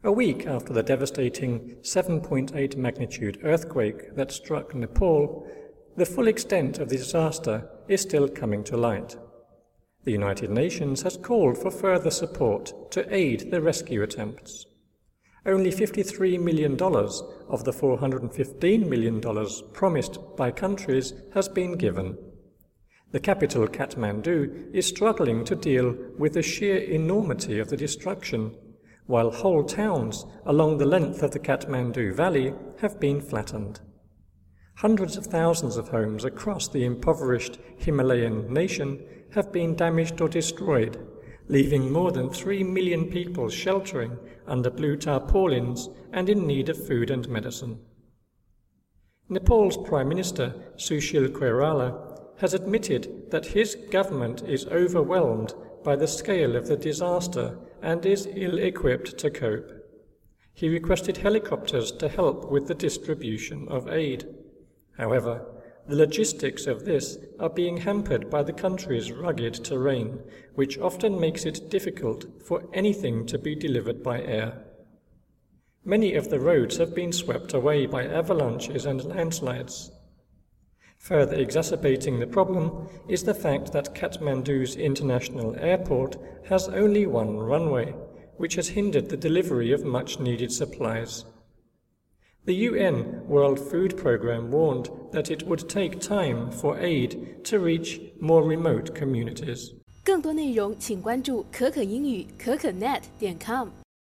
A week after the devastating 7.8 magnitude earthquake that struck Nepal, the full extent of the disaster is still coming to light. The United Nations has called for further support to aid the rescue attempts. Only $53 million of the $415 million promised by countries has been given. The capital, Kathmandu, is struggling to deal with the sheer enormity of the destruction, while whole towns along the length of the Kathmandu Valley have been flattened. Hundreds of thousands of homes across the impoverished Himalayan nation have been damaged or destroyed, leaving more than 3 million people sheltering under blue tarpaulins and in need of food and medicine. Nepal's Prime Minister, Sushil Koirala, has admitted that his government is overwhelmed by the scale of the disaster and is ill-equipped to cope. He requested helicopters to help with the distribution of aid. However, the logistics of this are being hampered by the country's rugged terrain, which often makes it difficult for anything to be delivered by air. Many of the roads have been swept away by avalanches and landslides. Further exacerbating the problem is the fact that Kathmandu's international airport has only one runway, which has hindered the delivery of much-needed supplies. The UN World Food Programme warned that it would take time for aid to reach more remote communities. 更多内容请关注可可英语可可net.com。